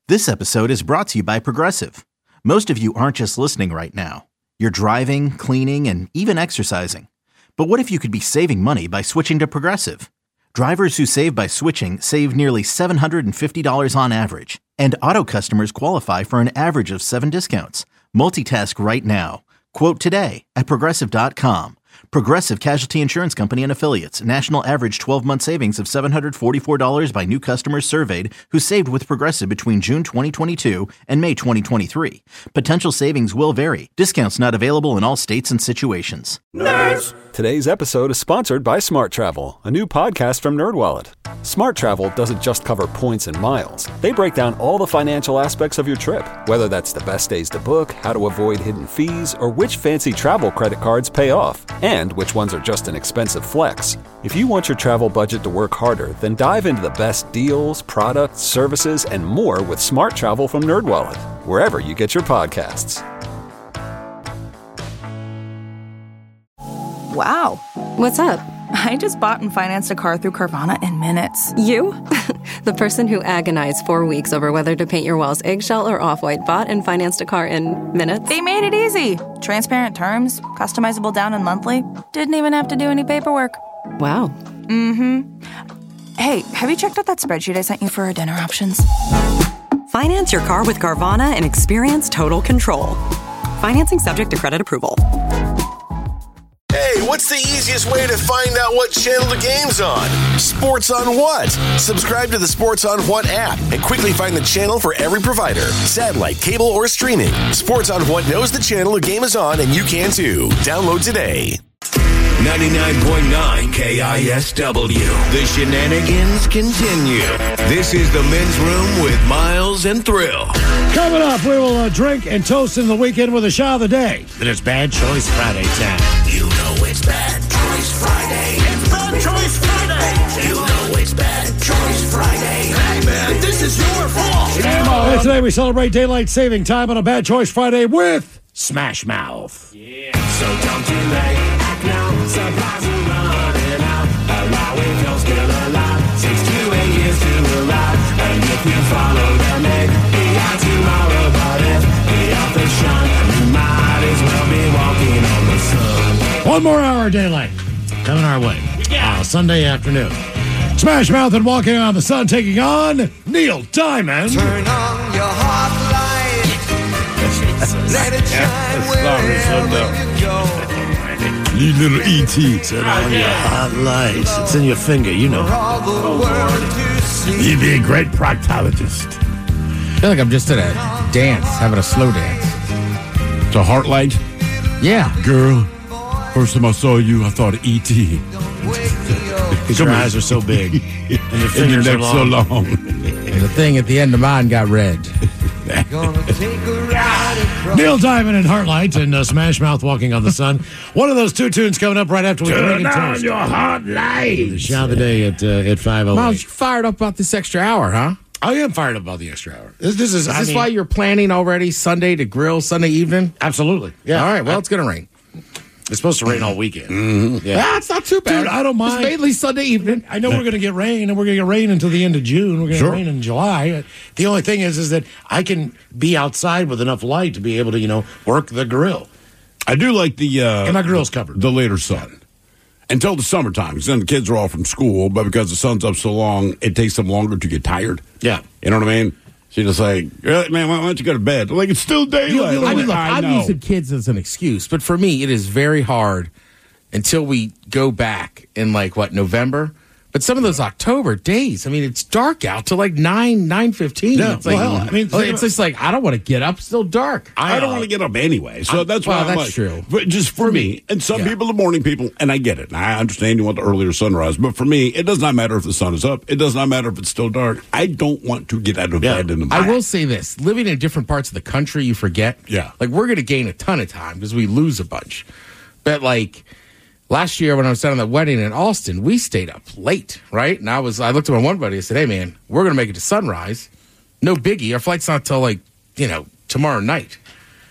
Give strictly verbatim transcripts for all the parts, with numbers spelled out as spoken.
This episode is brought to you by Progressive. Most of you aren't just listening right now. You're driving, cleaning, and even exercising. But what if you could be saving money by switching to Progressive? Drivers who save by switching save nearly seven hundred fifty dollars on average. And auto customers qualify for an average of seven discounts. Multitask right now. Quote today at Progressive dot com. Progressive Casualty Insurance Company and Affiliates. National average twelve-month savings of seven hundred forty-four dollars by new customers surveyed who saved with Progressive between June twenty twenty-two and May twenty twenty-three. Potential savings will vary. Discounts not available in all states and situations. Nerds! Today's episode is sponsored by Smart Travel, a new podcast from NerdWallet. Smart Travel doesn't just cover points and miles. They break down all the financial aspects of your trip, whether that's the best days to book, how to avoid hidden fees, or which fancy travel credit cards pay off, and which ones are just an expensive flex. If you want your travel budget to work harder, then dive into the best deals, products, services, and more with Smart Travel from NerdWallet, wherever you get your podcasts. Wow. What's up? I just bought and financed a car through Carvana in minutes. You? The person who agonized four weeks over whether to paint your walls eggshell or off-white bought and financed a car in minutes? They made it easy. Transparent terms, customizable down and monthly. Didn't even have to do any paperwork. Wow. Mm-hmm. Hey, have you checked out that spreadsheet I sent you for our dinner options? Finance your car with Carvana and experience total control. Financing subject to credit approval. Hey, what's the easiest way to find out what channel the game's on? Sports on What? Subscribe to the Sports on What app and quickly find the channel for every provider, satellite, cable, or streaming. Sports on What knows the channel the game is on, and you can too. Download today. ninety-nine point nine K I S W. The shenanigans continue. This is the Men's Room with Miles and Thrill. Coming up, we will uh, drink and toast in the weekend with a shot of the day. Then it's Bad Choice Friday time. You know it's Bad Choice Friday. It's Bad Choice Friday. You know it's Bad Choice Friday. Hey, man, this is your fault. And today we celebrate Daylight Saving Time on a Bad Choice Friday with Smash Mouth. Yeah, so come too late. Act now. Supplies are running out. Allowing girls still alive. Six to eight years to arrive. And if you follow them, make be out tomorrow. But if the authors shine, you might as well be walking on the sun. One more hour of daylight coming our way. Uh, Sunday afternoon. Smash Mouth and Walking on the Sun taking on Neil Diamond. Turn on your hot light. Let it shine wherever you go. You little E T Turn on your hot lights. It's in your finger, you know. You'd be a great proctologist. I feel like I'm just at a dance, having a slow dance. It's a heart light? Yeah. Girl, first time I saw you, I thought of E T Your eyes are so big. And your and your fingers neck are long. so long. And the thing at the end of mine got red. Neil Diamond and Heartlight and uh, Smash Mouth Walking on the Sun. One of those two tunes coming up right after we Turn bring it on toast. your hot lights. The shot of the day at uh, at five oh eight. Miles, you fired up about this extra hour, huh? I am fired up about the extra hour. This, this is, Is I this mean, why you're planning already Sunday to grill Sunday evening? Absolutely. Yeah. All right, well, I- it's going to rain. It's supposed to rain all weekend. Mm-hmm. Yeah. Ah, it's not too bad. Dude, I don't mind. It's mainly Sunday evening. I know we're going to get rain, and we're going to get rain until the end of June. We're going to Sure. get rain in July. The only thing is, is that I can be outside with enough light to be able to, you know, work the grill. I do like the... Uh, And my grill's covered. The later sun. Until the summertime, because then the kids are all from school, but because the sun's up so long, it takes them longer to get tired. Yeah. You know what I mean? She's just like, "Really, man, why don't you go to bed?" Like, it's still daylight. I mean, look, I I'm know. using kids as an excuse, but for me, it is very hard until we go back in, like, what, November? But some of those October days, I mean, it's dark out till like nine, nine fifteen. Yeah, it's like, well, I mean, oh, it's just like, I don't want to get up. It's still dark. I don't want to get up anyway, so I- that's well, why I'm that's like, true. But just for me, and some Yeah. people are morning people, and I get it. And I understand you want the earlier sunrise, but for me, it does not matter if the sun is up. It does not matter if it's still dark. I don't want to get out of Yeah. bed in the I morning. will say this: living in different parts of the country, you forget. Yeah. Like we're going to gain a ton of time because we lose a bunch. But like last year when I was down at the wedding in Austin, we stayed up late, right? And I was, I looked at my one buddy. I said, "Hey, man, we're going to make it to sunrise. No biggie. Our flight's not till like you know tomorrow night."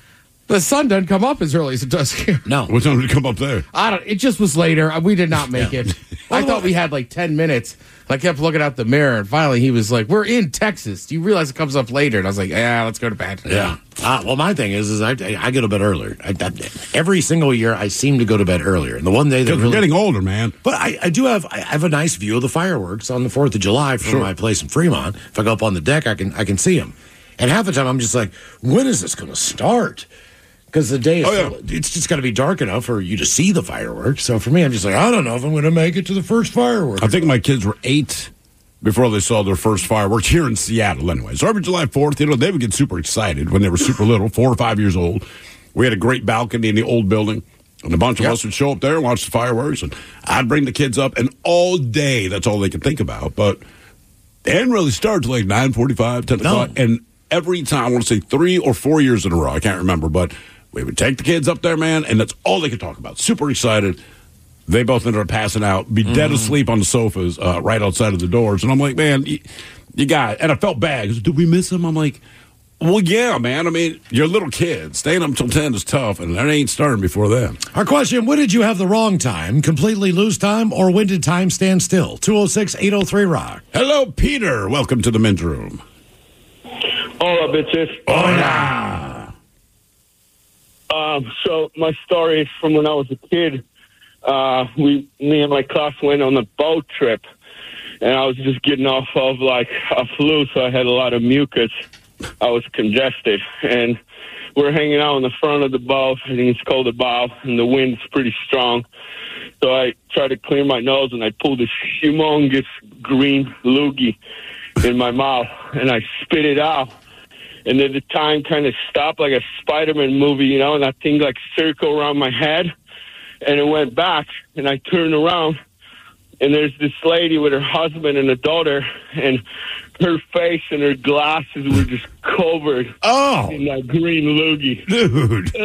The sun doesn't come up as early as it does here. No. What time did it come up there? I don't. It just was later. We did not make it. I thought we had like ten minutes. I kept looking out the mirror, and finally he was like, "We're in Texas. Do you realize it comes up later?" And I was like, "Yeah, let's go to bed." Yeah. Uh, well, my thing is, is I I go to bed earlier. I, I, every single year, I seem to go to bed earlier. And the one day that Because really, we're getting older, man. but I, I do have I have a nice view of the fireworks on the Fourth of July from Sure. my place in Fremont. If I go up on the deck, I can I can see them. And half the time, I'm just like, when is this going to start? Because the day is, Oh, yeah. still- it's just got to be dark enough for you to see the fireworks. So for me, I'm just like, I don't know if I'm going to make it to the first fireworks. I think my kids were eight before they saw their first fireworks here in Seattle anyway. So every July fourth, you know, they would get super excited when they were super little, four or five years old. We had a great balcony in the old building, and a bunch of Yep. us would show up there and watch the fireworks, and I'd bring the kids up, and all day, that's all they could think about. But they didn't really start till like nine forty-five, ten o'clock, and every time, I want to say three or four years in a row, I can't remember, but we would take the kids up there, man, and that's all they could talk about. Super excited. They both ended up passing out, be dead asleep on the sofas uh, right outside of the doors. And I'm like, man, you, you got, and I felt bad. He goes, did we miss them? I'm like, well, yeah, man. I mean, you're little kids. Staying up until ten is tough, and that ain't starting before then. Our question, when did you have the wrong time, completely lose time, or when did time stand still? two oh six, eight oh three, rock. Hello, Peter. Welcome to the men's room. Hola, bitches. Hola. Um, so my story is from when I was a kid. Uh, we, me and my class went on a boat trip, and I was just getting off of like a flu, so I had a lot of mucus. I was congested, and we're hanging out in the front of the boat. I think it's called a bow, and the wind's pretty strong. So I tried to clear my nose, and I pulled this humongous green loogie in my mouth, and I spit it out. And then the time kind of stopped like a Spider-Man movie, you know, and that thing like circled around my head. And it went back, and I turned around, and there's this lady with her husband and a daughter, and her face and her glasses were just covered oh. in that green loogie. Dude.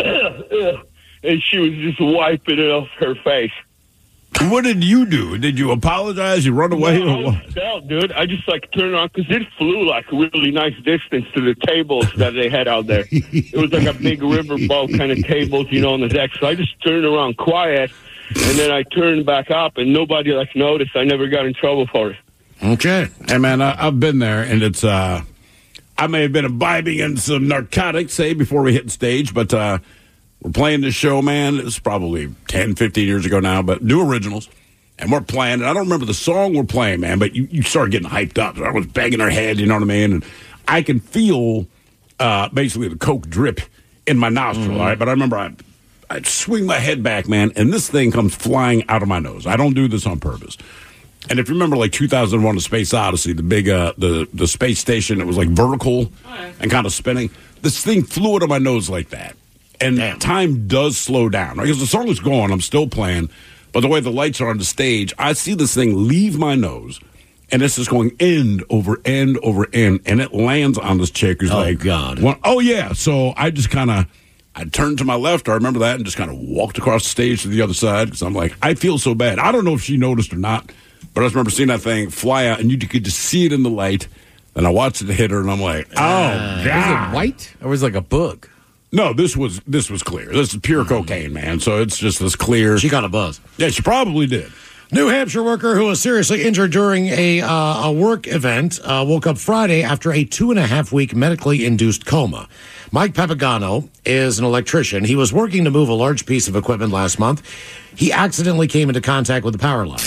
And she was just wiping it off her face. What did you do? Did you apologize? You run away? No, or I was what? out, dude. I just like turned around because it flew like a really nice distance to the tables that they had out there. It was like a big riverboat kind of tables, you know, on the deck. So I just turned around quiet, and then I turned back up, and nobody like noticed. I never got in trouble for it. Okay. Hey, man, I, I've been there, and it's, uh, I may have been imbibing in some narcotics, say, before we hit stage, but, uh, we're playing this show, man. It was probably ten, fifteen years ago now, but new originals. And we're playing, and I don't remember the song we're playing, man, but you, you start getting hyped up. I was banging her head, you know what I mean? And I can feel uh, basically the Coke drip in my nostril, mm-hmm. all right? But I remember I, I'd swing my head back, man, and this thing comes flying out of my nose. I don't do this on purpose. And if you remember, like two thousand one, The Space Odyssey, the big, uh, the, the space station, it was like vertical oh, yeah. and kind of spinning. This thing flew out of my nose like that. And Damn. Time does slow down. Right? Because the song is going, I'm still playing, but the way the lights are on the stage, I see this thing leave my nose, and it's just going end over end over end, and it lands on this chick who's oh, like, God. One, oh, yeah. So I just kind of, I turned to my left, I remember that, and just kind of walked across the stage to the other side, because I'm like, I feel so bad. I don't know if she noticed or not, but I just remember seeing that thing fly out, and you could just see it in the light, and I watched it hit her, and I'm like, oh, uh, God. Was it white, or was it like a bug? No, this was this was clear. This is pure cocaine, man. So it's just this clear. She got a buzz. Yeah, she probably did. New Hampshire worker who was seriously injured during a uh, a work event uh, woke up Friday after a two and a half week medically induced coma. Mike Papagano is an electrician. He was working to move a large piece of equipment last month. He accidentally came into contact with the power line.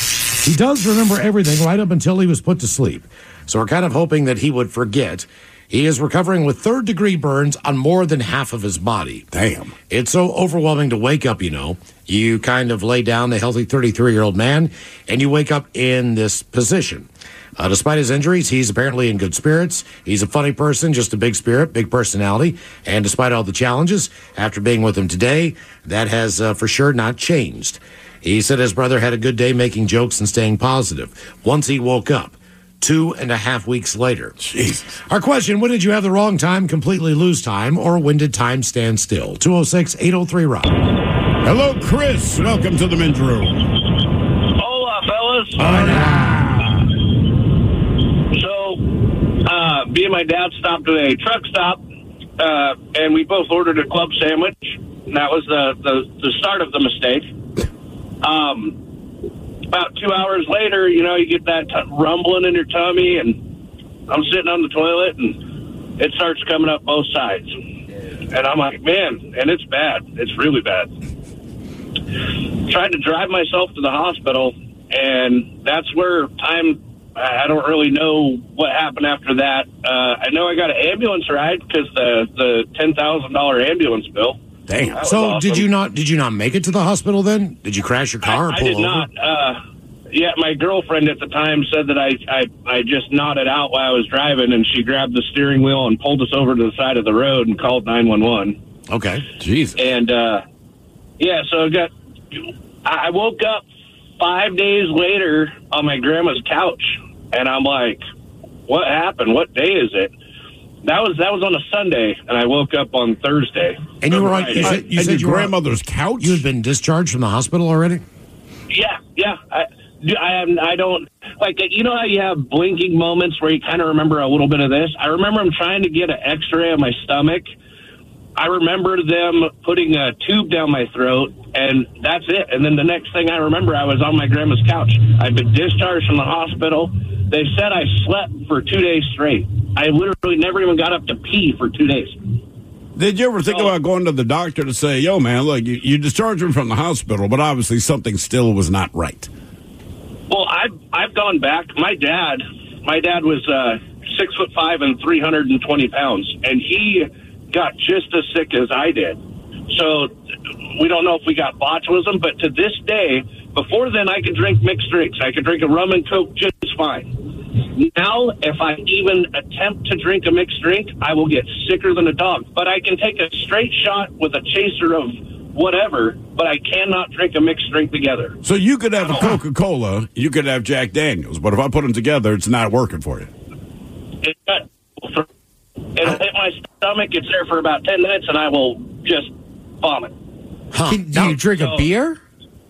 He does remember everything right up until he was put to sleep. So we're kind of hoping that he would forget. He is recovering with third-degree burns on more than half of his body. Damn. It's so overwhelming to wake up, you know. You kind of lay down, the healthy thirty-three-year-old man, and you wake up in this position. Uh, despite his injuries, he's apparently in good spirits. He's a funny person, just a big spirit, big personality. And despite all the challenges, after being with him today, that has uh, for sure not changed. He said his brother had a good day making jokes and staying positive. Once he woke up. Two and a half weeks later. Jesus. Our question, when did you have the wrong time, completely lose time, or when did time stand still? two oh six, eight oh three, Rock. Hello, Chris. Welcome to the men's room. Hola, fellas. Hola. So, uh, me and my dad stopped at a truck stop, uh, and we both ordered a club sandwich. And that was the, the, the start of the mistake. Um, about two hours later, you know, you get that t- rumbling in your tummy, and I'm sitting on the toilet, and it starts coming up both sides. And I'm like, man, and it's bad. It's really bad. Tried to drive myself to the hospital, and that's where time, I don't really know what happened after that. Uh, I know I got an ambulance ride because the, the ten thousand dollars ambulance bill. Damn. So awesome. did you not did you not make it to the hospital then? Did you crash your car I, or I pull did over? not. Uh, yeah, my girlfriend at the time said that I, I, I just nodded out while I was driving, and she grabbed the steering wheel and pulled us over to the side of the road and called nine one one. Okay. Jeez. And, uh, yeah, so I got, I woke up five days later on my grandma's couch, and I'm like, what happened? What day is it? That was that was on a Sunday, and I woke up on Thursday. And you were on you said, you and said your you grandmother's were, couch? You had been discharged from the hospital already? Yeah, yeah. I, I, am, I don't, like, you know how you have blinking moments where you kind of remember a little bit of this? I remember them trying to get an x-ray of my stomach. I remember them putting a tube down my throat, and that's it. And then the next thing I remember, I was on my grandma's couch. I'd been discharged from the hospital. They said I slept for two days straight. I literally never even got up to pee for two days. Did you ever think so, about going to the doctor to say, yo, man, look, you, you discharged him from the hospital, but obviously something still was not right? Well, I've, I've gone back. My dad, my dad was uh, six foot five and three hundred twenty pounds, and he got just as sick as I did. So we don't know if we got botulism, but to this day, before then, I could drink mixed drinks. I could drink a rum and Coke just fine. Now, if I even attempt to drink a mixed drink, I will get sicker than a dog. But I can take a straight shot with a chaser of whatever, but I cannot drink a mixed drink together. So you could have a Coca-Cola, you could have Jack Daniels, but if I put them together, it's not working for you. It, it'll hit my stomach. It's there for about ten minutes, and I will just vomit. Huh. Can, do you drink so, a beer?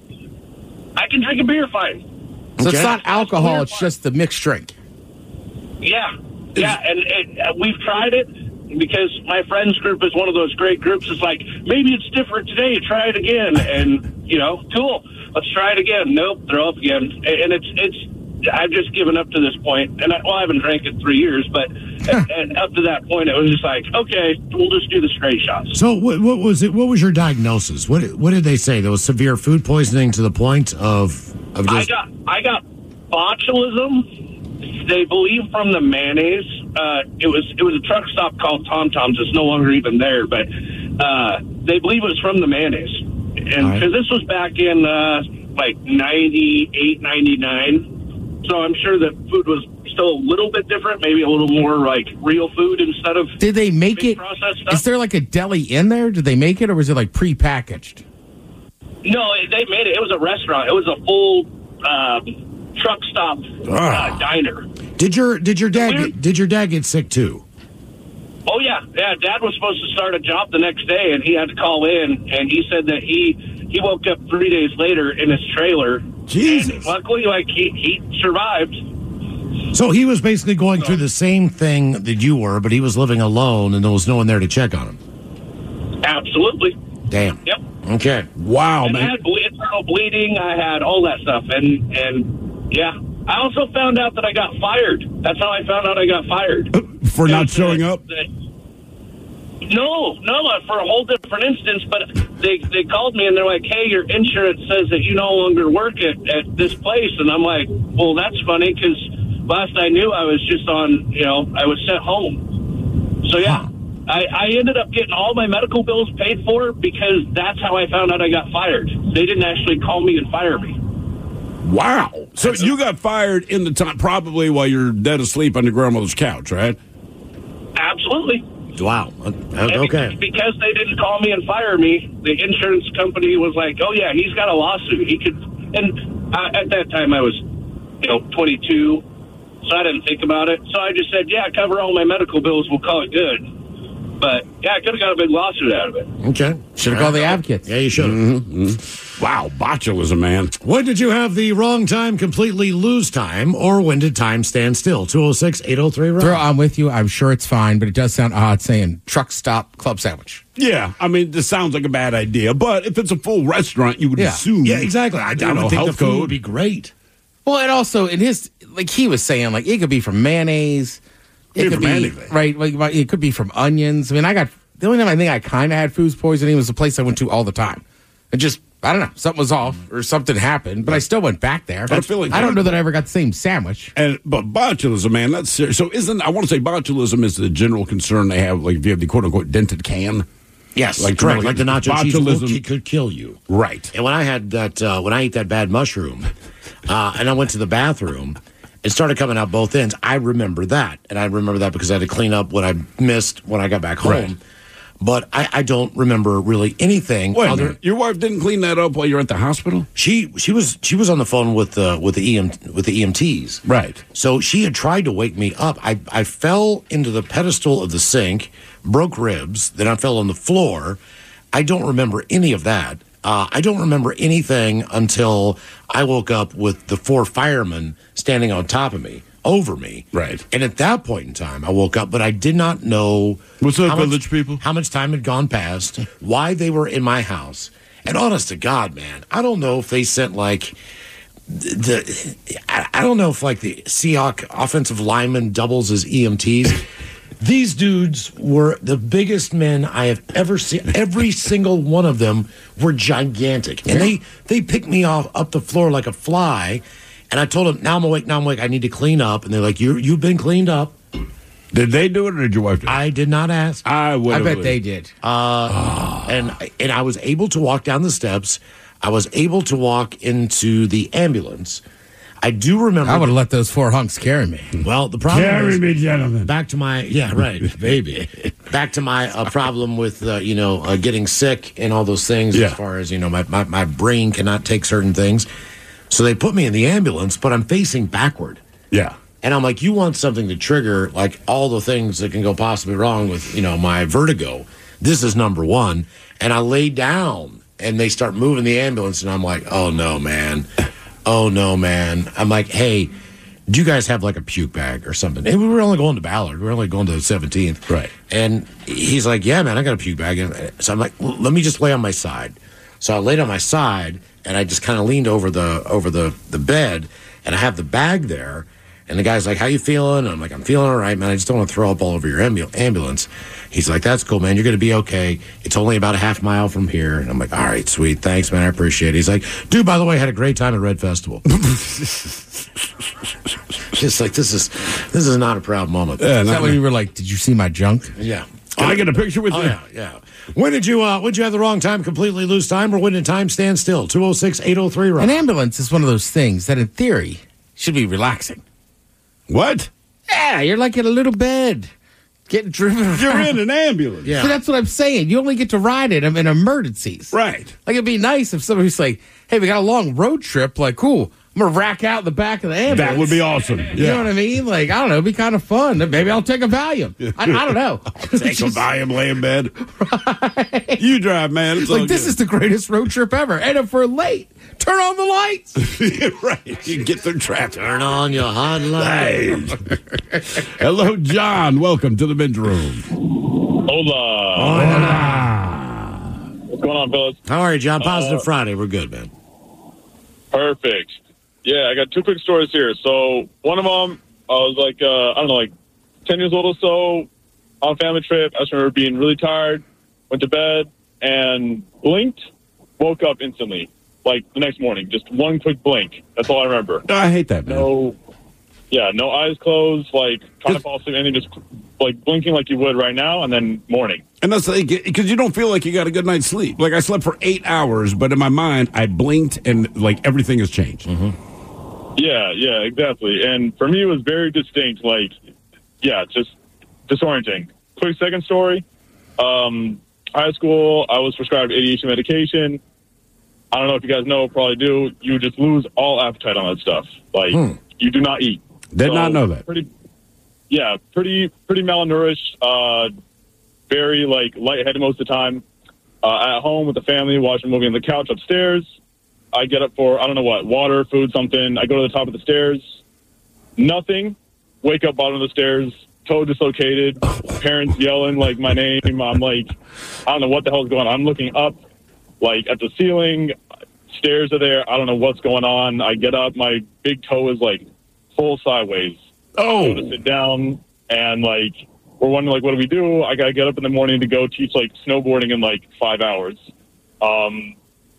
I can drink a beer fine. So okay. It's not alcohol, it's just the mixed drink. Yeah, yeah, and it, uh, we've tried it because my friends group is one of those great groups. It's like, maybe it's different today, try it again. And, you know, cool, let's try it again. Nope, throw up again. And it's, it's, I've just given up to this point. And I, well, I haven't drank in three years, but and, and up to that point, it was just like, okay, we'll just do the straight shots. So what, what was it? What was your diagnosis? What What did they say? There was severe food poisoning to the point of, of just... I got, I got botulism. They believe from the mayonnaise. Uh, it was it was a truck stop called Tom Tom's. It's no longer even there, but uh, they believe it was from the mayonnaise. And because right. This was back in uh, like ninety-eight, ninety-nine, so I'm sure that food was still a little bit different, maybe a little more like real food instead of. Did they make it? Stuff. Is there like a deli in there? Did they make it, or was it like pre-packaged? No, they made it. It was a restaurant. It was a full uh, truck stop uh, diner. Did your did your dad get, did your dad get sick too? Oh yeah, yeah. Dad was supposed to start a job the next day, and he had to call in, and he said that he he woke up three days later in his trailer. Jesus! And luckily, like he he survived. So he was basically going so, through the same thing that you were, but he was living alone, and there was no one there to check on him. Absolutely. Damn. Yep. Okay. Wow, and man. I had internal bleeding. I had all that stuff, and and yeah. I also found out that I got fired. That's how I found out I got fired. For not showing up? That, no, no, for a whole different instance. But they they called me and they're like, hey, your insurance says that you no longer work at, at this place. And I'm like, well, that's funny because last I knew I was just on, you know, I was sent home. So, yeah, huh. I, I ended up getting all my medical bills paid for because that's how I found out I got fired. They didn't actually call me and fire me. Wow. So you got fired in the time, probably while you're dead asleep on your grandmother's couch, right? Absolutely. Wow. Okay. Because they didn't call me and fire me, the insurance company was like, oh, yeah, he's got a lawsuit. He could, and I, at that time I was, you know, twenty-two, so I didn't think about it. So I just said, yeah, cover all my medical bills, we'll call it good. But, yeah, I could have got a big lawsuit out of it. Okay. Should have called the advocates. Yeah, you should have. Mm-hmm. Wow, botulism, man. When did you have the wrong time completely lose time, or when did time stand still? two oh six, eight oh three, Throw, I'm with you. I'm sure it's fine, but it does sound odd saying truck stop club sandwich. Yeah, I mean, this sounds like a bad idea, but if it's a full restaurant, you would Yeah. assume. Yeah, exactly. I, I you know, would think the health food code. would be great. Well, and also in his, like he was saying, like it could be from mayonnaise. It Be could from be, anything. right? Like it could be from onions. I mean, I got, the only time I think I kind of had food poisoning was the place I went to all the time. It just, I don't know, something was off or something happened, but I still went back there. But I feel like I don't know that I ever got the same sandwich. And but botulism, man, that's serious. So isn't I want to say botulism is the general concern they have, like if you have the quote unquote dented can. Yes, Like, correct. like Like the nacho cheese botulism- will- it could kill you. Right. And when I had that, uh, when I ate that bad mushroom, uh, and I went to the bathroom, it started coming out both ends. I remember that, and I remember that because I had to clean up what I missed when I got back home. Right. But I, I don't remember really anything. Wait a other. minute. Your wife didn't clean that up while you were at the hospital? She she was she was on the phone with the with the E M with the E M Ts. Right. So she had tried to wake me up. I I fell into the pedestal of the sink, broke ribs. Then I fell on the floor. I don't remember any of that. Uh, I don't remember anything until I woke up with the four firemen standing on top of me, over me. Right. And at that point in time, I woke up, but I did not know What's up, how much- village people? how much time had gone past, why they were in my house. And honest to God, man, I don't know if they sent like the, I, I don't know if like the Seahawk offensive lineman doubles as E M Ts. These dudes were the biggest men I have ever seen. Every single one of them were gigantic, and they they picked me off up the floor like a fly. And I told them, "Now I'm awake. Now I'm awake. I need to clean up." And they're like, "You you've been cleaned up." Did they do it or did your wife do it? I did not ask. I would. I bet they did. Uh, and and I was able to walk down the steps. I was able to walk into the ambulance. I do remember. I would have let those four hunks carry me. Well, the problem Carry is, me, gentlemen. back to my yeah right baby back to my uh, problem with uh, you know uh, getting sick and all those things Yeah. as far as you know my, my my brain cannot take certain things, so they put me in the ambulance, but I'm facing backward. Yeah. And I'm like, you want something to trigger like all the things that can go possibly wrong with, you know, my vertigo. This is number one. And I lay down and they start moving the ambulance and I'm like, oh no, man. Oh no, man. I'm like, hey, do you guys have like a puke bag or something? And we were only going to Ballard. We were only going to the seventeenth. Right. And he's like, yeah, man, I got a puke bag. And so I'm like, well, let me just lay on my side. So I laid on my side and I just kind of leaned over the over the, the bed and I have the bag there. And the guy's like, how you feeling? And I'm like, I'm feeling all right, man. I just don't want to throw up all over your ambu- ambulance. He's like, that's cool, man. You're going to be okay. It's only about a half mile from here. And I'm like, all right, sweet. Thanks, man. I appreciate it. He's like, dude, by the way, I had a great time at Red Festival. Just like, this is this is not a proud moment. Yeah, Is not that when me. you were like, did you see my junk? Yeah. Can I get a picture with Oh, you? yeah, yeah. When did you uh, when did you have the wrong time, completely lose time, or when did time stand still? two oh six, eight oh three, An ambulance is one of those things that, in theory, should be relaxing. What? Yeah, you're like in a little bed, getting driven around. You're in an ambulance. Yeah. See, that's what I'm saying. You only get to ride in them in emergencies. Right. Like, it'd be nice if somebody's like, hey, we got a long road trip. Like, cool. I'm going to rack out the back of the ambulance. That would be awesome. Yeah. You know what I mean? Like, I don't know. It'd be kind of fun. Maybe I'll take a Valium. I, I don't know. Take a Valium, lay in bed. Right. You drive, man. It's all Like, this good. is the greatest road trip ever. And if we're late, turn on the lights. Right. You get through traffic. Turn on your hotline. Hello, John. Welcome to the men's room. Hola. What's going on, fellas? How are you, John? Positive Uh, Friday. We're good, man. Perfect. Yeah, I got two quick stories here. So one of them, I was like, uh, I don't know, like ten years old or so, on a family trip. I just remember being really tired, went to bed, and blinked, woke up instantly, like the next morning. Just one quick blink. That's all I remember. I hate that, man. No, yeah, no eyes closed, like trying to fall asleep, anything, just like blinking like you would right now, and then morning. And that's like, because you don't feel like you got a good night's sleep. Like, I slept for eight hours, but in my mind, I blinked and, like, everything has changed. Mm-hmm. Yeah, yeah, exactly. And for me, it was very distinct. Like, yeah, just disorienting. Quick second story. Um, high school, I was prescribed A D H D medication. I don't know if you guys know, probably do. You just lose all appetite on that stuff. Like, Hmm. you do not eat. Did So, not know that. Pretty, yeah, pretty, pretty malnourished. Uh, very like lightheaded most of the time. Uh, at home with the family, watching a movie on the couch upstairs. I get up for, I don't know what, water, food, something. I go to the top of the stairs. Nothing. Wake up bottom of the stairs. Toe dislocated. Parents yelling, like, my name. I'm like, I don't know what the hell's going on. I'm looking up, like, at the ceiling. Stairs are there. I don't know what's going on. I get up. My big toe is, like, full sideways. Oh. I go to sit down, and, like, we're wondering, like, what do we do? I got to get up in the morning to go teach, like, snowboarding in, like, five hours. Um,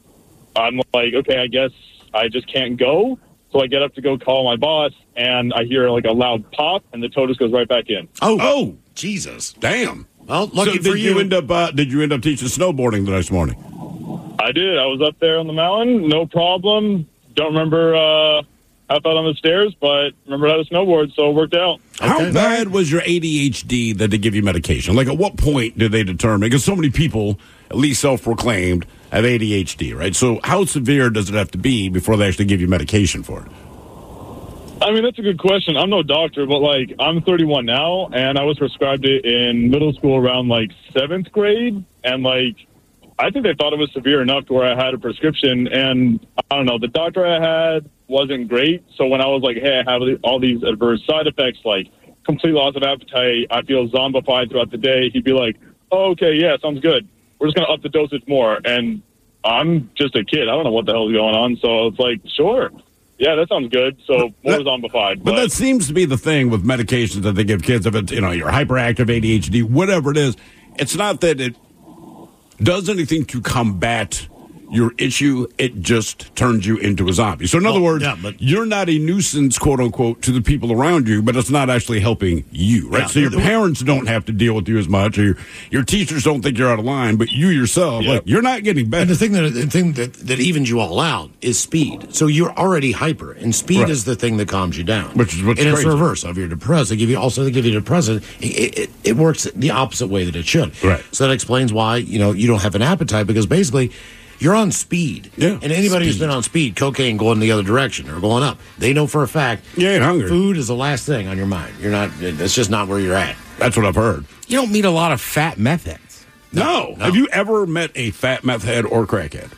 I'm like, okay, I guess I just can't go. So I get up to go call my boss, and I hear, like, a loud pop, and the toe just goes right back in. Oh, oh, Jesus! Damn. Well, lucky so for did you. you end up? Uh, did you end up teaching snowboarding the next morning? I did. I was up there on the mountain, no problem. Don't remember uh, how I felt on the stairs, but remember how to snowboard, so it worked out. How okay. bad was your A D H D that they give you medication? Like, at what point did they determine? Because so many people, at least self-proclaimed, have A D H D, right? So how severe does it have to be before they actually give you medication for it? I mean, that's a good question. I'm no doctor, but, like, I'm thirty-one now, and I was prescribed it in middle school around, like, seventh grade, and, like, I think they thought it was severe enough to where I had a prescription, and, I don't know, the doctor I had wasn't great, so when I was like, hey, I have all these adverse side effects, like complete loss of appetite, I feel zombified throughout the day, he'd be like, oh, okay, yeah, sounds good. We're just going to up the dosage more, and I'm just a kid. I don't know what the hell is going on, so it's like, sure. Yeah, that sounds good. So more zombified. But, but that seems to be the thing with medications that they give kids. If it's, you know, you're hyperactive, A D H D, whatever it is, it's not that it does anything to combat your issue, it just turns you into a zombie. So in other well, words, yeah, but, you're not a nuisance, quote unquote, to the people around you, but it's not actually helping you, right? Yeah, so your parents don't have to deal with you as much, or your, your teachers don't think you're out of line, but you yourself, yeah. like, you're not getting better. And the thing that the thing that, that evens you all out is speed. So you're already hyper, and speed right. is the thing that calms you down. Which is what's and crazy. It's the reverse of your depressed. They give you also they give you depressant. It, it, it works the opposite way that it should. Right. So that explains why you know you don't have an appetite, because basically you're on speed. Yeah. And anybody speed. who's been on speed, cocaine going the other direction or going up, they know for a fact. You ain't hungry. Food is the last thing on your mind. You're not. It's just not where you're at. That's what I've heard. You don't meet a lot of fat meth heads. No. No. Have you ever met a fat meth head or crackhead?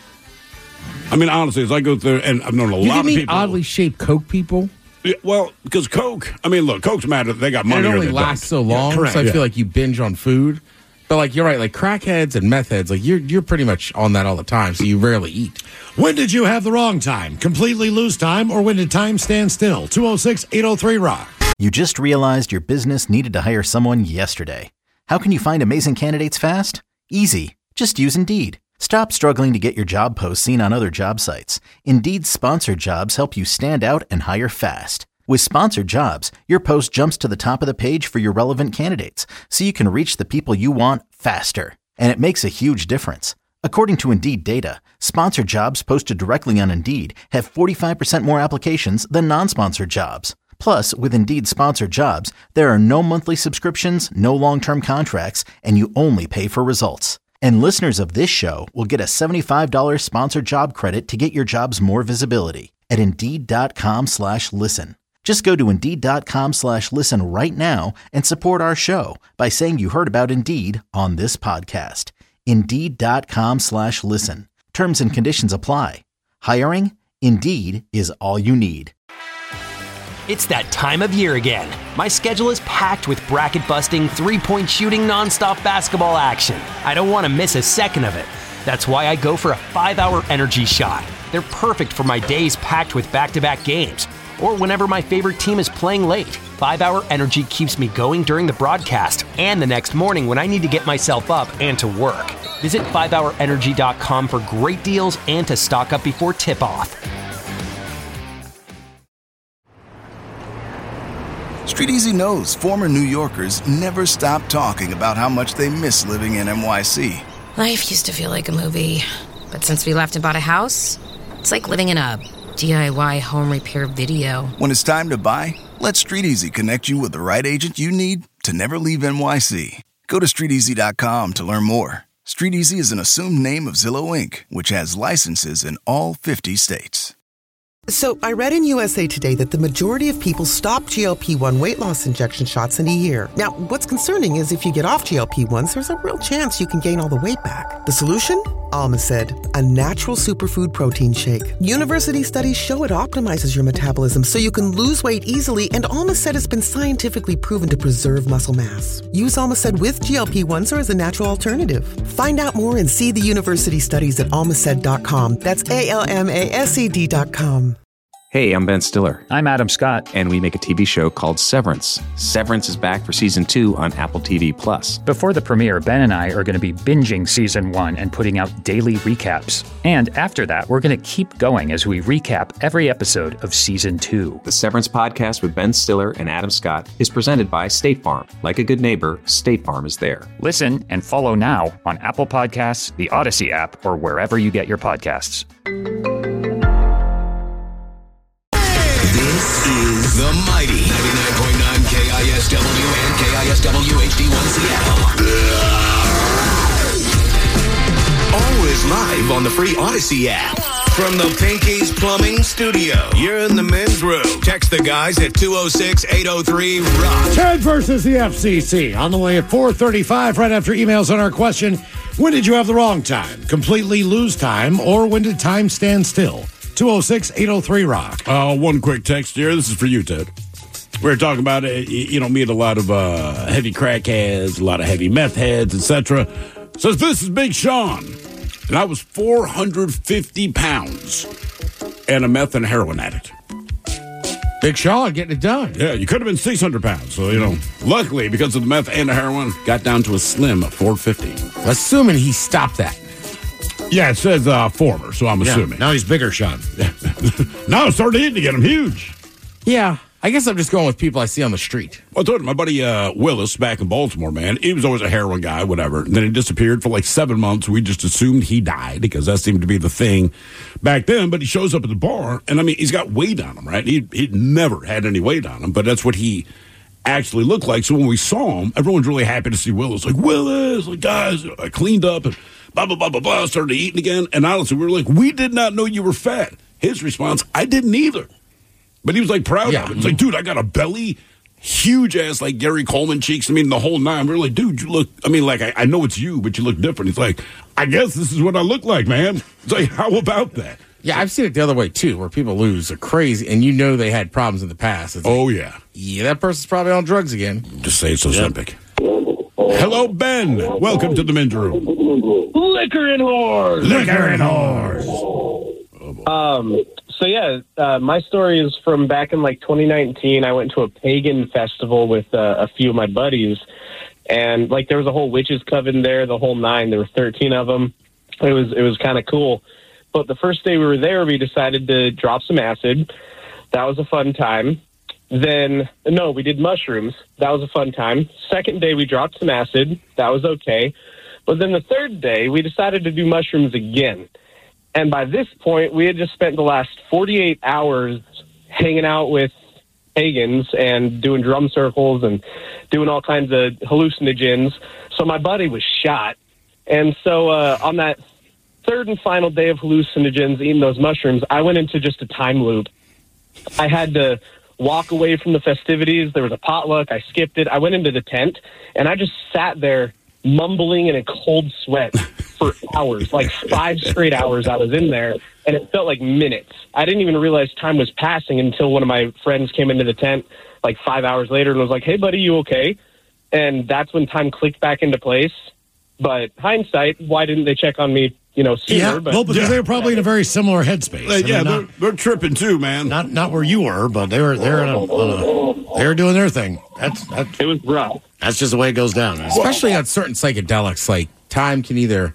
I mean, honestly, as I go through, and I've known a you lot can of meet people. oddly shaped coke people. Yeah, well, because Coke, I mean, look, Coke's mad that they got money. And it or only they lasts don't. so long, Yeah, correct. so I Yeah. feel like you binge on food. But like you're right, like crackheads and meth heads, like you're you're pretty much on that all the time, so you rarely eat. When did you have the wrong time? Completely lose time, or when did time stand still? two oh six, eight oh three, rock. You just realized your business needed to hire someone yesterday. How can you find amazing candidates fast? Easy. Just use Indeed. Stop struggling to get your job posts seen on other job sites. Indeed's sponsored jobs help you stand out and hire fast. With sponsored jobs, your post jumps to the top of the page for your relevant candidates, so you can reach the people you want faster. And it makes a huge difference. According to Indeed data, sponsored jobs posted directly on Indeed have forty-five percent more applications than non-sponsored jobs. Plus, with Indeed sponsored jobs, there are no monthly subscriptions, no long-term contracts, and you only pay for results. And listeners of this show will get a seventy-five dollars sponsored job credit to get your jobs more visibility at Indeed.com slash listen. Just go to Indeed.com slash listen right now and support our show by saying you heard about Indeed on this podcast. Indeed.com slash listen. Terms and conditions apply. Hiring? Indeed is all you need. It's that time of year again. My schedule is packed with bracket-busting, three-point shooting, nonstop basketball action. I don't want to miss a second of it. That's why I go for a five-hour energy shot. They're perfect for my days packed with back-to-back games, or whenever my favorite team is playing late. five-hour energy keeps me going during the broadcast and the next morning when I need to get myself up and to work. Visit five hour energy dot com for great deals and to stock up before tip-off. Street Easy knows former New Yorkers never stop talking about how much they miss living in N Y C. Life used to feel like a movie, but since we left and bought a house, it's like living in a D I Y home repair video. When it's time to buy, let Street Easy connect you with the right agent you need to never leave N Y C. Go to street easy dot com to learn more. Street Easy is an assumed name of Zillow Incorporated, which has licenses in all fifty states. So I read in U S A Today that the majority of people stop G L P one weight loss injection shots in a year. Now, what's concerning is if you get off G L P ones, there's a real chance you can gain all the weight back. The solution? Almacid, a natural superfood protein shake. University studies show it optimizes your metabolism so you can lose weight easily, and Almacid has been scientifically proven to preserve muscle mass. Use Almacid with G L P ones or as a natural alternative. Find out more and see the university studies at almacid dot com. That's A L M A S E D dot com. Hey, I'm Ben Stiller. I'm Adam Scott. And we make a T V show called Severance. Severance is back for season two on Apple T V Plus. Before the premiere, Ben and I are going to be binging season one and putting out daily recaps. And after that, we're going to keep going as we recap every episode of season two. The Severance podcast with Ben Stiller and Adam Scott is presented by State Farm. Like a good neighbor, State Farm is there. Listen and follow now on Apple Podcasts, the Odyssey app, or wherever you get your podcasts. This is the mighty ninety-nine point nine K I S W and K I S W H D one Seattle. Always live on the free Odyssey app. From the Pinky's Plumbing Studio, you're in the men's room. Text the guys at two oh six, eight oh three, rock. Ted versus the F C C on the way at four thirty-five, right after emails on our question, when did you have the wrong time? Completely lose time, or when did time stand still? two oh six, eight oh three, rock. Uh, one quick text here. This is for you, Ted. We were talking about, uh, you know, meet a lot of uh, heavy crackheads, a lot of heavy meth heads, et cetera. Says, this is Big Sean. And I was four hundred fifty pounds and a meth and heroin addict. Big Sean getting it done. Yeah, you could have been six hundred pounds. So, you know, luckily, because of the meth and the heroin, got down to a slim four fifty. Assuming he stopped that. Yeah, it says uh, former, so I'm Yeah, assuming. now he's bigger, Sean. Now it's starting to eat to get him huge. Yeah, I guess I'm just going with people I see on the street. Well, I told you, my buddy uh, Willis back in Baltimore, man, he was always a heroin guy, whatever. And then he disappeared for like seven months. We just assumed he died because that seemed to be the thing back then. But he shows up at the bar, and I mean, he's got weight on him, right? He he'd never had any weight on him, but that's what he actually looked like. So when we saw him, everyone's really happy to see Willis. Like, Willis, like, guys, I cleaned up and blah, blah, blah, blah, blah, started eating again. And honestly, we were like, we did not know you were fat. His response, I didn't either. But he was like proud Yeah. of it. It's like, dude, I got a belly, huge ass, like Gary Coleman cheeks. I mean, the whole nine. We were like, dude, you look, I mean, like, I, I know it's you, but you look different. He's like, I guess this is what I look like, man. It's like, how about that? Yeah, I've seen it the other way, too, where people lose are crazy, and you know they had problems in the past. It's like, Oh, yeah. yeah, that person's probably on drugs again. Just say it's Ozempic. Hello, Ben. Welcome to the men's room. Liquor and whores. Liquor and whores. Um. So yeah, uh, my story is from back in like twenty nineteen. I went to a pagan festival with uh, a few of my buddies, and like there was a whole witches coven there, the whole nine. There were thirteen of them. It was it was kind of cool. But the first day we were there, we decided to drop some acid. That was a fun time. Then, no, we did mushrooms. That was a fun time. Second day, we dropped some acid. That was okay. But then the third day, we decided to do mushrooms again. And by this point, we had just spent the last forty-eight hours hanging out with pagans and doing drum circles and doing all kinds of hallucinogens. So my buddy was shot. And so uh, on that third and final day of hallucinogens, eating those mushrooms, I went into just a time loop. I had to walk away from the festivities. There was a potluck. I skipped it. I went into the tent, and I just sat there mumbling in a cold sweat for hours, like five straight hours I was in there, and it felt like minutes. I didn't even realize time was passing until one of my friends came into the tent like five hours later and was like, hey, buddy, you okay? And that's when time clicked back into place. But hindsight, why didn't they check on me, you know, sooner? Yeah, but well, because they were probably in a very similar headspace. Like, I yeah, mean, they're, not, they're tripping too, man. not not where you were, but they were they're in a, on a they were doing their thing. That's, that's it was rough. That's just the way it goes down. Man. Especially on certain psychedelics, like time can either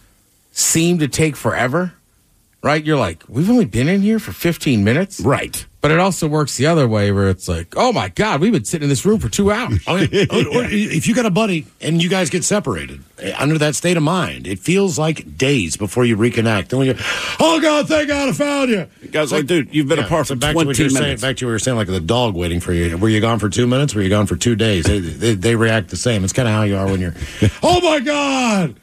seem to take forever, right? You're like, we've only been in here for fifteen minutes. Right. But it also works the other way where it's like, oh my God, we've been sitting in this room for two hours. Oh, yeah. or, or if you got a buddy and you guys get separated under that state of mind, it feels like days before you reconnect. And when you, oh God, thank God I found you. Guys, like, dude, you've been Yeah, apart so for back to twenty what you were minutes. saying, back to what you were saying, like the dog waiting for you. Were you gone for two minutes? Were you gone for two days? They, they, they react the same. It's kind of how you are when you're, oh my God.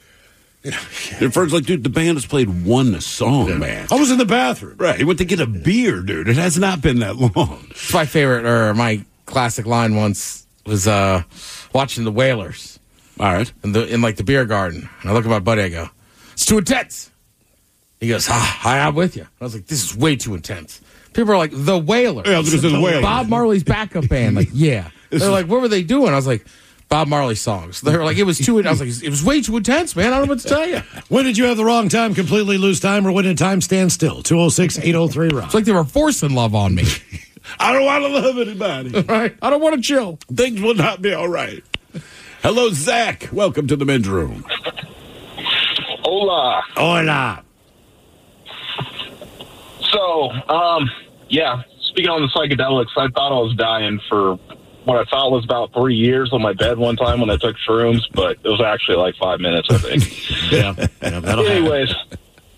At first, like, dude, the band has played one song, Yeah. man. I was in the bathroom. Right. He went to get a beer, dude. It has not been that long. It's my favorite, or my classic line once was uh, watching the Whalers. All right. In, the, in like the beer garden. And I look at my buddy, I go, It's too intense. He goes, ah, hi, I'm with you. I was like, this is way too intense. People are like, the Wailers. Yeah, I was gonna say the Wailers. Bob Marley's backup band. Like, yeah. They're like, what were they doing? I was like, Bob Marley songs. They were like, it was too, I was like, it was way too intense, man. I don't know what to tell you. When did you have the wrong time, completely lose time, or when did time stand still? two oh six, eight oh three, Rock. It's like they were forcing love on me. I don't want to love anybody. Right? I don't want to chill. Things will not be all right. Hello, Zach. Welcome to the men's room. Hola. Hola. So, um, yeah, speaking on the psychedelics, I thought I was dying for what I thought was about three years on my bed one time when I took shrooms, but it was actually like five minutes, I think. yeah, yeah, that'll Anyways, happen.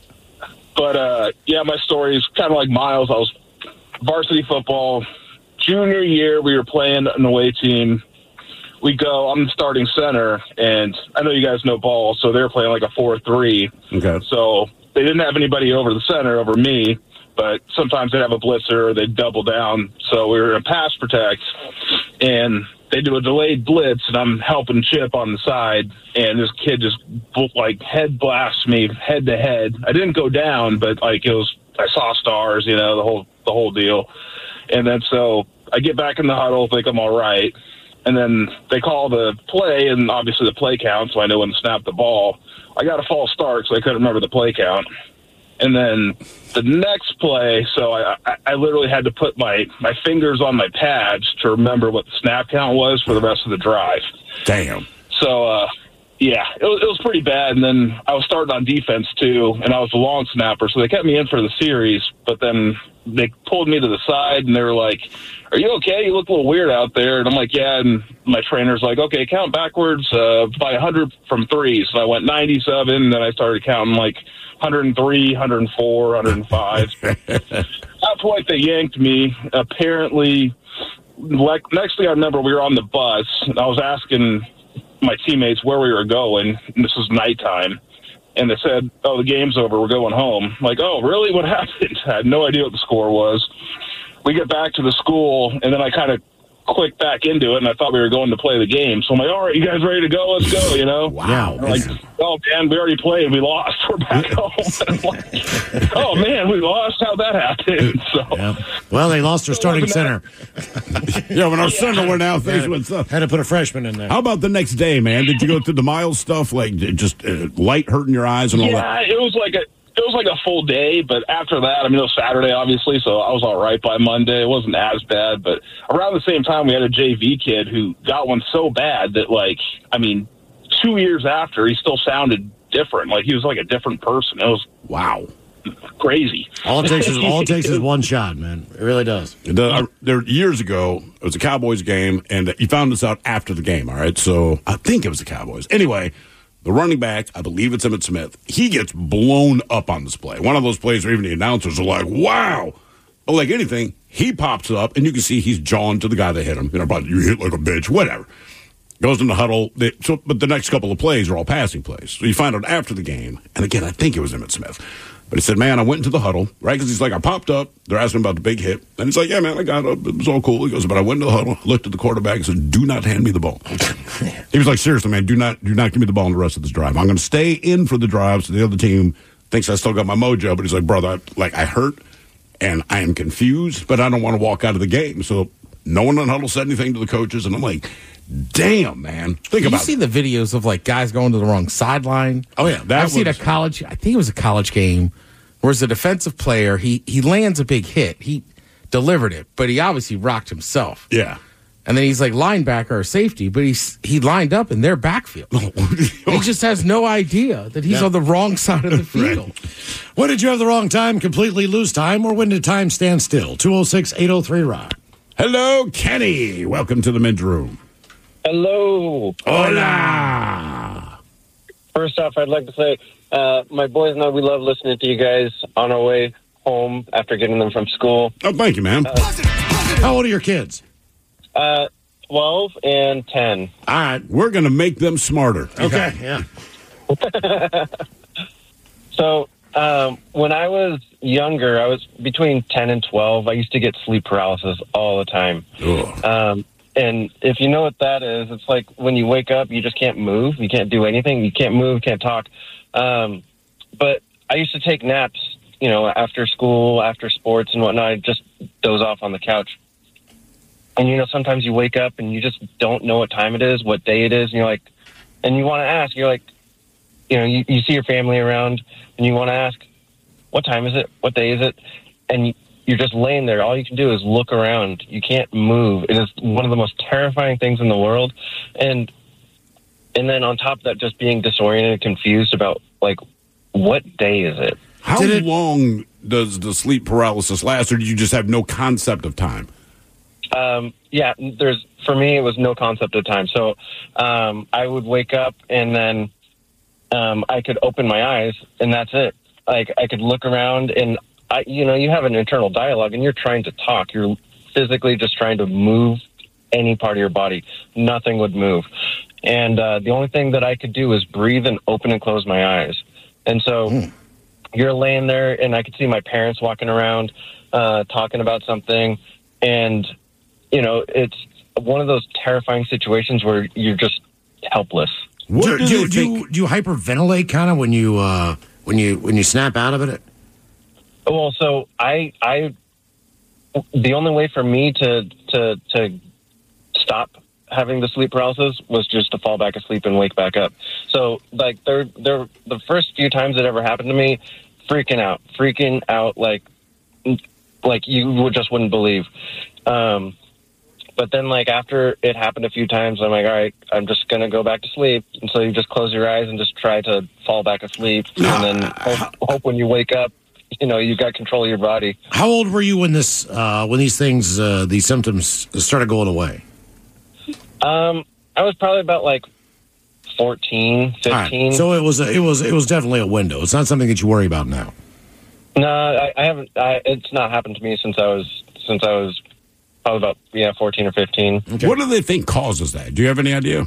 But, uh, yeah, my story is kind of like Miles. I was varsity football. Junior year, we were playing an away team. We go, I'm the starting center, and I know you guys know ball, so they were playing like a four three. Okay. So they didn't have anybody over the center, over me, but sometimes they'd have a blitzer, or they'd double down. So we were in pass protect, and they do a delayed blitz, and I'm helping Chip on the side, and this kid just, like, head blasts me head to head. I didn't go down, but, like, it was, I saw stars, you know, the whole the whole deal. And then so I get back in the huddle, think I'm all right. And then they call the play, and obviously the play count, so I know when to snap the ball. I got a false start, so I couldn't remember the play count. And then the next play, so I, I, I literally had to put my, my fingers on my pads to remember what the snap count was for the rest of the drive. Damn. So, uh, yeah, it was, it was pretty bad. And then I was starting on defense, too, and I was a long snapper, so they kept me in for the series. But then they pulled me to the side, and they were like, are you okay? You look a little weird out there. And I'm like, yeah. And my trainer's like, okay, count backwards uh, by one hundred from three. So I went ninety-seven, and then I started counting like one hundred three, one hundred four, one hundred five. At that point, they yanked me. Apparently, like, next thing I remember, we were on the bus, and I was asking my teammates where we were going, and this was nighttime. And they said, oh, the game's over, we're going home. I'm like, oh, really? What happened? I had no idea what the score was. We get back to the school, and then I kind of clicked back into it, and I thought we were going to play the game. So I'm like, all right, you guys ready to go? Let's go, you know? Wow. Like, oh, man, we already played. We lost. We're back home. And I'm like, oh, man, we lost. How'd that happen? So, yeah. Well, they lost their starting center. yeah, when our center went out, things went up. Had to put a freshman in there. How about the next day, man? Did you go through the Miles stuff, like just uh, light hurting your eyes and all yeah, that? Yeah, it was like a... It was like a full day, but after that, I mean, it was Saturday, obviously, so I was all right by Monday. It wasn't as bad, but around the same time, we had a J V kid who got one so bad that, like, I mean, two years after, he still sounded different. Like, he was like a different person. It was wow, crazy. All it takes is all it takes is one shot, man. It really does. The, uh, there years ago, it was a Cowboys game, and he found this out after the game. All right, so I think it was the Cowboys. Anyway. The running back, I believe it's Emmitt Smith, he gets blown up on this play. One of those plays where even the announcers are like, wow. But like anything, he pops up, and you can see he's jawing to the guy that hit him. You know, about you hit like a bitch, whatever. Goes in the huddle. They, so, but the next couple of plays are all passing plays. So you find out after the game, and again, I think it was Emmitt Smith. But he said, man, I went into the huddle, right? Because he's like, I popped up. They're asking about the big hit. And he's like, yeah, man, I got up. It was all cool. He goes, but I went into the huddle, looked at the quarterback, and said, do not hand me the ball. He was like, seriously, man, do not do not give me the ball in the rest of this drive. I'm going to stay in for the drive so the other team thinks I still got my mojo. But he's like, brother, I, like, I hurt, and I am confused, but I don't want to walk out of the game. So no one in the huddle said anything to the coaches. And I'm like, damn, man. Think you about see it. the videos of, like, guys going to the wrong sideline? Oh, yeah. That I've seen a was- college, I think it was a college game, where as a defensive player, he, he lands a big hit. He delivered it, but he obviously rocked himself. Yeah. And then he's like linebacker or safety, but he's he lined up in their backfield. He just has no idea that he's Yeah. on the wrong side of the field. When did you have the wrong time, completely lose time, or when did time stand still? two oh six, eight oh three, Rock. Hello, Kenny. Welcome to the men's room. Hello. Hola. First off, I'd like to say uh, my boys know we love listening to you guys on our way home after getting them from school. Oh, thank you, man. Uh, How old are your kids? Uh, twelve and ten. All right. We're going to make them smarter. Okay, yeah. So um, when I was younger, I was between ten and twelve. I used to get sleep paralysis all the time. Um, and if you know what that is, it's like when you wake up, you just can't move. You can't do anything. You can't move, can't talk. Um, but I used to take naps, you know, after school, after sports and whatnot. I'd just doze off on the couch. And, you know, sometimes you wake up and you just don't know what time it is, what day it is. And you're like, and you want to ask, you're like, you know, you, you see your family around and you want to ask, what time is it? What day is it? And you, you're just laying there. All you can do is look around. You can't move. It is one of the most terrifying things in the world. And, and then on top of that, just being disoriented and confused about, like, what day is it? How long does the sleep paralysis last, or do you just have no concept of time? Um, yeah, there's for me, it was no concept of time. So um, I would wake up and then um, I could open my eyes, and that's it. Like, I could look around, and, I, you know, you have an internal dialogue, and you're trying to talk. You're physically just trying to move any part of your body. Nothing would move. And uh, the only thing that I could do was breathe and open and close my eyes. And so mm. you're laying there, and I could see my parents walking around uh, talking about something, and you know, it's one of those terrifying situations where you're just helpless. Do, do, do, do, you, do you hyperventilate kind of when you uh, when you when you snap out of it? Well, so I I the only way for me to to to stop having the sleep paralysis was just to fall back asleep and wake back up. So like there there the first few times it ever happened to me, freaking out, freaking out like like you would just wouldn't believe. Um, But then, like, after it happened a few times, I'm like, all right, I'm just going to go back to sleep. And so you just close your eyes and just try to fall back asleep. And then hope, hope when you wake up, you know, you got control of your body. How old were you when this, uh, when these things, uh, these symptoms started going away? Um, I was probably about, like, fourteen, fifteen. Right. So it was, a, it was, it was definitely a window. It's not something that you worry about now. No, I, I haven't. I, it's not happened to me since I was, since I was, Probably about, yeah, fourteen or fifteen. Okay. What do they think causes that? Do you have any idea?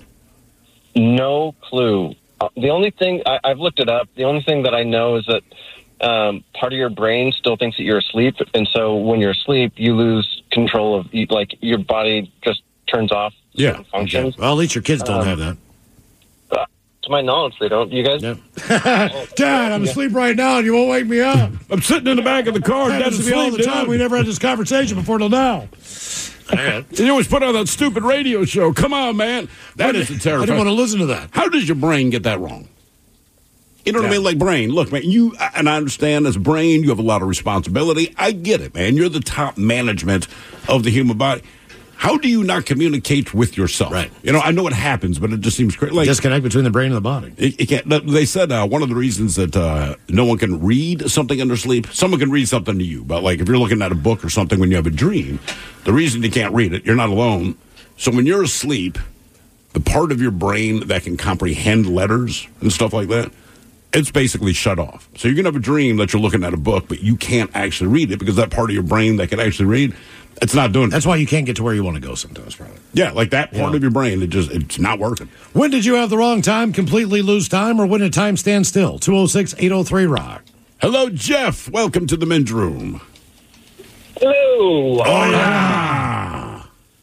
No clue. Uh, the only thing, I, I've looked it up, the only thing that I know is that um, part of your brain still thinks that you're asleep, and so when you're asleep, you lose control of, you, like, your body just turns off yeah. certain functions. Okay. Well, at least your kids don't um, have that. Uh, to my knowledge, they don't. You guys? Yep. Dad, I'm asleep right now, and you won't wake me up. I'm sitting in the back of the car. That happens to me all the time. We never had this conversation before till now. You always put on that stupid radio show. Come on, man. That is terrifying. I didn't want to listen to that. How does your brain get that wrong? You know what yeah. I mean? Like, brain. Look, man, you, and I understand as a brain, you have a lot of responsibility. I get it, man. You're the top management of the human body. How do you not communicate with yourself? Right. You know, I know it happens, but it just seems crazy. Like, disconnect between the brain and the body. It, it can't, they said uh, one of the reasons that uh, no one can read something in their sleep, someone can read something to you, but like if you're looking at a book or something when you have a dream, the reason you can't read it, you're not alone. So when you're asleep, the part of your brain that can comprehend letters and stuff like that, it's basically shut off. So you can have a dream that you're looking at a book, but you can't actually read it because that part of your brain that can actually read, it's not doing it. That's why you can't get to where you want to go sometimes, probably. Yeah, like that part yeah. of your brain, it just it's not working. When did you have the wrong time, completely lose time, or when did time stand still? two oh six, eight oh three, rock. Hello, Jeff. Welcome to the men's room. Hello. Oh, yeah.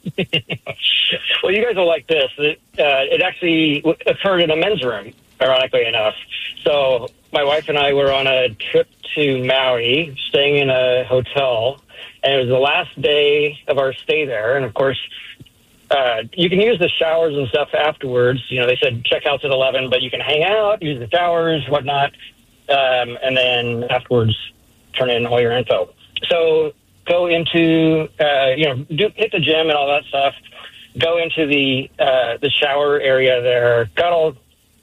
Well, you guys will like this. It, uh, it actually occurred in a men's room, ironically enough. So my wife and I were on a trip to Maui, staying in a hotel. And it was the last day of our stay there. And, of course, uh, you can use the showers and stuff afterwards. You know, they said check out's at eleven, but you can hang out, use the showers, whatnot, um, and then afterwards turn in all your info. So go into, uh, you know, do, hit the gym and all that stuff. Go into the uh, the shower area there. Got all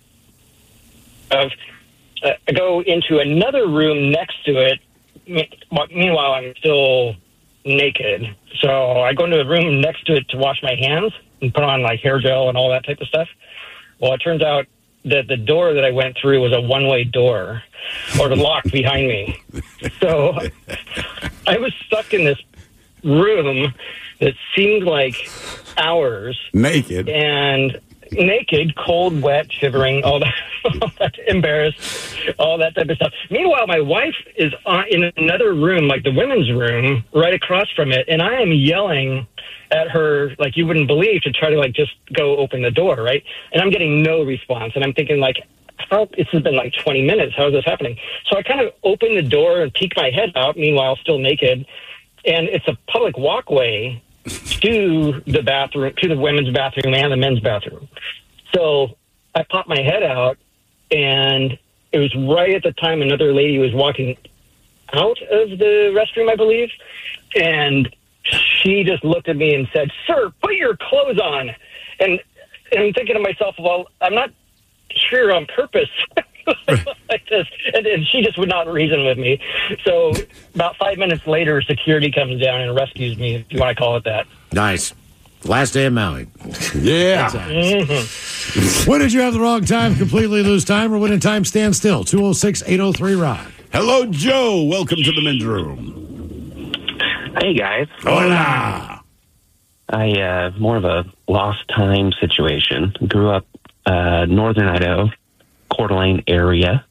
of uh, go into another room next to it. Meanwhile, I'm still naked. So I go into the room next to it to wash my hands and put on like hair gel and all that type of stuff. Well, it turns out that the door that I went through was a one-way door, or the lock behind me. So I was stuck in this room that seemed like hours. Naked. And naked, cold, wet, shivering, all that, all that, embarrassed, all that type of stuff. Meanwhile, my wife is on, in another room, like the women's room, right across from it, and I am yelling at her like you wouldn't believe to try to like just go open the door, right? And I'm getting no response, and I'm thinking like, how, this has been like twenty minutes. How is this happening? So I kind of open the door and peek my head out, meanwhile still naked. And it's a public walkway to the bathroom, to the women's bathroom and the men's bathroom. So I popped my head out, and it was right at the time another lady was walking out of the restroom, I believe. And she just looked at me and said, "Sir, put your clothes on." And, and I'm thinking to myself, well, I'm not here on purpose. Like this. And, and she just would not reason with me. So about five minutes later, security comes down and rescues me, if you want to call it that. Nice. Last day of Maui. Yeah. Mm-hmm. When did you have the wrong time, completely lose time, or when in time stand still? two oh six, eight oh three, Rock. Hello, Joe. Welcome to the men's room. Hey, guys. Hola. I, uh, more of a lost time situation. Grew up, uh, northern Idaho, Coeur d'Alene area.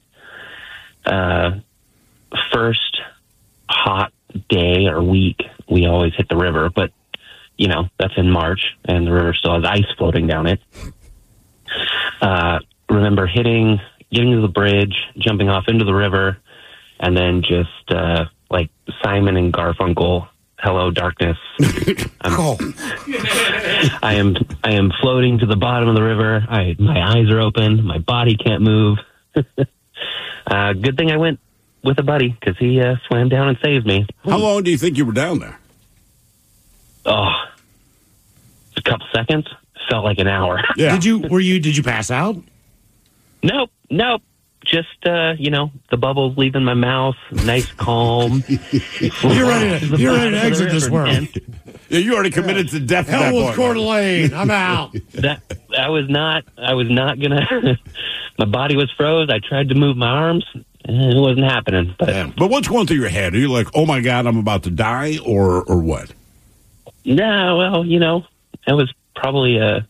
Uh, first hot day or week, we always hit the river, but, you know, that's in March, and the river still has ice floating down it. Uh, remember hitting, getting to the bridge, jumping off into the river, and then just, uh, like Simon and Garfunkel, hello, darkness. Oh. I am I am floating to the bottom of the river. I my eyes are open. My body can't move. uh, good thing I went with a buddy because he uh, swam down and saved me. How long do you think you were down there? Oh, a couple seconds. Felt like an hour. Yeah. Did you were you did you pass out? Nope, nope. Just uh, you know, the bubbles leaving my mouth. Nice, calm. You're ready to you're ready to exit this world. Yeah, you already committed to death. at Hell that with point, Coeur man. d'Alene. I'm out. That I was not. I was not gonna. My body was froze. I tried to move my arms, and it wasn't happening. But But what's going through your head? Are you like, oh my God, I'm about to die, or or what? no, well, you know, I was probably a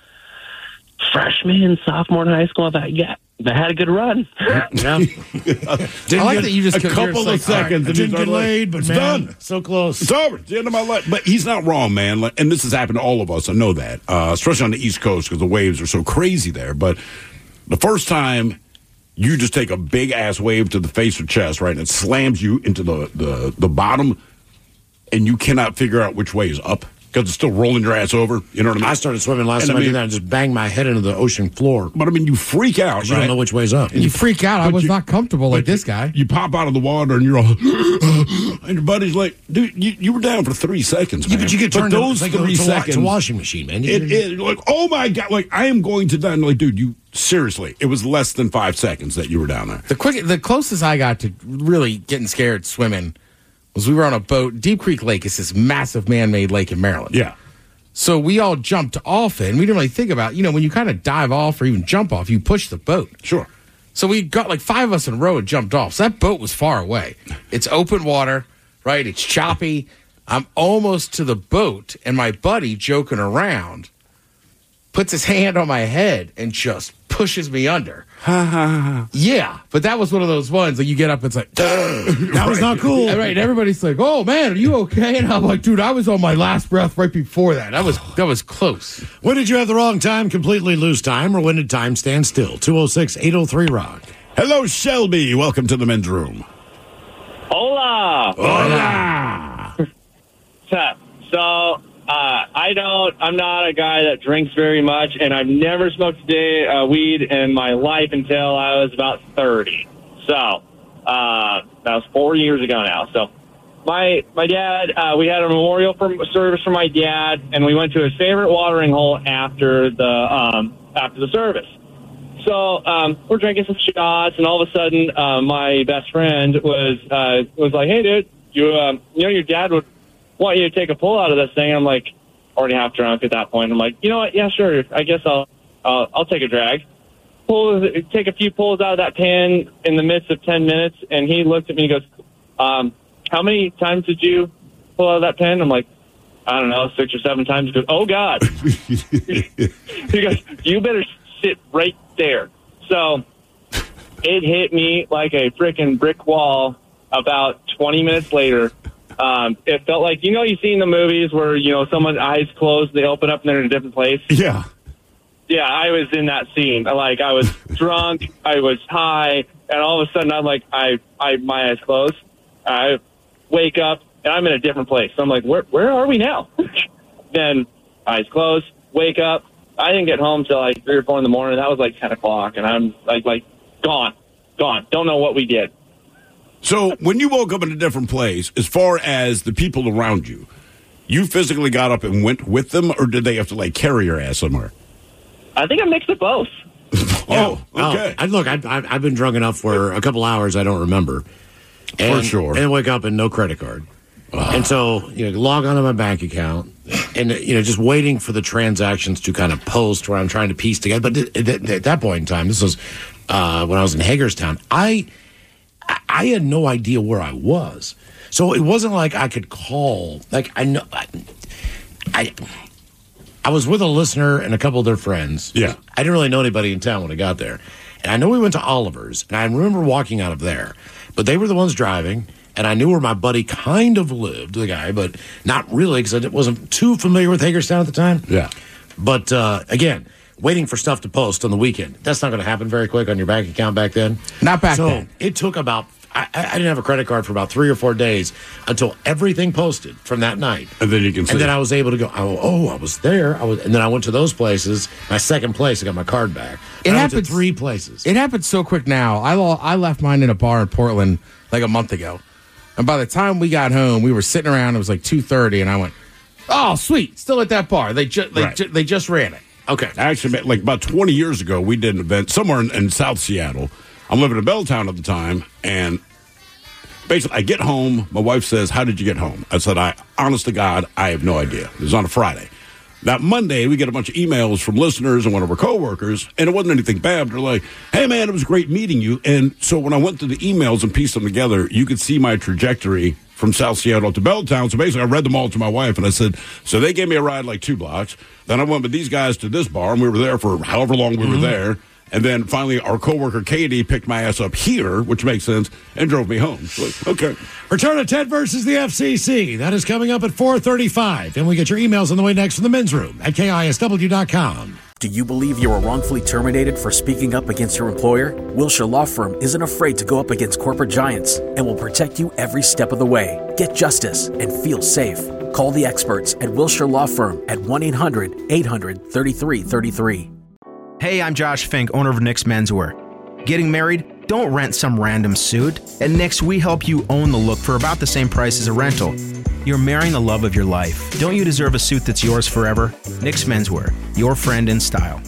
freshman, sophomore in high school. I thought, yeah, I had a good run. Yeah. I like that you just a you're couple just of like, all right, seconds. I and didn't he's get like, laid, but it's man, done. so close. It's over. It's the end of my life. But he's not wrong, man. Like, and this has happened to all of us. I know that, uh, especially on the East Coast because the waves are so crazy there. But the first time you just take a big ass wave to the face or chest, right, and it slams you into the, the, the bottom, and you cannot figure out which way is up because it's still rolling your ass over. You know what I mean? I started swimming last And time I I, mean- did that and just banged my head into the ocean floor. But I mean, you freak out. 'Cause you right? don't know which way's up. You freak out. I But was you- not comfortable like this guy. You pop out of the water and you're all, and your buddy's like, dude, you, you were down for three seconds, man. Yeah, but you get turned but to- those it's like three a- to wa- seconds, to washing machine, man. You It get- is like, oh my God, like I am going to die. And like, dude, you seriously, it was less than five seconds that you were down there. The quick, the closest I got to really getting scared swimming was we were on a boat. Deep Creek Lake is this massive man-made lake in Maryland. Yeah. So we all jumped off it, and we didn't really think about, you know, when you kind of dive off or even jump off, you push the boat. Sure. So we got like five of us in a row and jumped off. So that boat was far away. It's open water, right? It's choppy. I'm almost to the boat, and my buddy, joking around, puts his hand on my head and just pushes me under. Yeah, but that was one of those ones that you get up and it's like, that was not cool. Right, and everybody's like, "Oh man, are you okay?" And I'm like, "Dude, I was on my last breath right before that. That was that was close." When did you have the wrong time, completely lose time, or when did time stand still? two oh six, eight oh three, Rock. Hello, Shelby. Welcome to the men's room. Hola. Hola. So, uh, I don't, I'm not a guy that drinks very much, and I've never smoked a day uh, weed in my life until I was about thirty. So, uh, that was four years ago now. So, my my dad, uh, we had a memorial for, service for my dad, and we went to his favorite watering hole after the um, after the service. So um, we're drinking some shots, and all of a sudden, uh, my best friend was uh, was like, "Hey, dude, you um, you know your dad would want you to take a pull out of this thing." I'm like, already half drunk at that point. I'm like, you know what? Yeah, sure. I guess I'll uh, I'll take a drag. Pull, take a few pulls out of that pan in the midst of ten minutes, and he looked at me and goes, um, "How many times did you pull out of that pan?" I'm like, "I don't know, six or seven times." He goes, "Oh God!" He goes, "You better sit right there." So it hit me like a freaking brick wall. About twenty minutes later, um, it felt like, you know, you see in the movies where, you know, someone's eyes closed, they open up and they're in a different place. Yeah. Yeah, I was in that scene. Like, I was drunk, I was high, and all of a sudden I'm like, I, I, my eyes close. I wake up and I'm in a different place. So I'm like, where, where are we now? Then eyes closed, wake up. I didn't get home till like three or four in the morning. That was like ten o'clock, and I'm like, like gone, gone. Don't know what we did. So when you woke up in a different place, as far as the people around you, you physically got up and went with them, or did they have to like carry your ass somewhere? I think I mixed it both. Oh, okay. Oh, I, look, I've, I've I've been drunk enough for a couple hours I don't remember. And, For sure. And wake up and no credit card. And so, you know, log onto my bank account and, you know, just waiting for the transactions to kind of post where I'm trying to piece together. But th- th- at that point in time, this was uh, when I was in Hagerstown, I, I had no idea where I was. So it wasn't like I could call. Like, I know, I, I, I was with a listener and a couple of their friends. Yeah. I didn't really know anybody in town when I got there. And I know we went to Oliver's, and I remember walking out of there. But they were the ones driving, and I knew where my buddy kind of lived, the guy, but not really because I wasn't too familiar with Hagerstown at the time. Yeah. But, uh, again, waiting for stuff to post on the weekend. That's not going to happen very quick on your bank account back then. Not back so then. It took about, I, I didn't have a credit card for about three or four days until everything posted from that night. And then you can see. And then I was able to go, oh, oh I was there. I was, and then I went to those places. My second place, I got my card back. It I went to happens- three places. It happens so quick now. I lo- I left mine in a bar in Portland like a month ago. And by the time we got home, we were sitting around. It was like two thirty, and I went, oh, sweet. Still at that bar. They, ju- they, Right. ju- they just ran it. Okay. Actually, like about twenty years ago, we did an event somewhere in, in South Seattle. I'm living in Belltown at the time, and basically, I get home. My wife says, how did you get home? I said, I, honest to God, I have no idea. It was on a Friday. That Monday, we get a bunch of emails from listeners and one of our coworkers, and it wasn't anything bad. They're like, hey, man, it was great meeting you. And so when I went through the emails and pieced them together, you could see my trajectory from South Seattle to Belltown. So basically, I read them all to my wife, and I said, so they gave me a ride like two blocks. Then I went with these guys to this bar, and we were there for however long we Mm-hmm. were there. And then finally, our coworker Katie picked my ass up here, which makes sense, and drove me home. So, okay. Return of Ted versus the F C C. That is coming up at four thirty-five. And we get your emails on the way next from the men's room at K I S W dot com. Do you believe you were wrongfully terminated for speaking up against your employer? Wilshire Law Firm isn't afraid to go up against corporate giants and will protect you every step of the way. Get justice and feel safe. Call the experts at Wilshire Law Firm at one eight hundred eight hundred thirty-three thirty-three. Hey, I'm Josh Fink, owner of Nick's Menswear. Getting married? Don't rent some random suit. At Nick's, we help you own the look for about the same price as a rental. You're marrying the love of your life. Don't you deserve a suit that's yours forever? Nick's Menswear, your friend in style.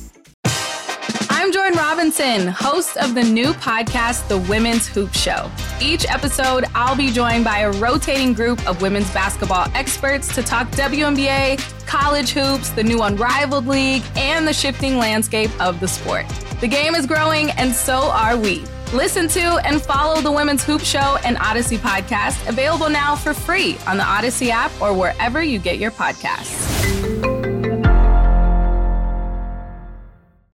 I'm Jordan Robinson, host of the new podcast, The Women's Hoop Show. Each episode, I'll be joined by a rotating group of women's basketball experts to talk W N B A, college hoops, the new Unrivaled League, and the shifting landscape of the sport. The game is growing, and so are we. Listen to and follow the Women's Hoop Show and Odyssey podcast, available now for free on the Odyssey app or wherever you get your podcasts.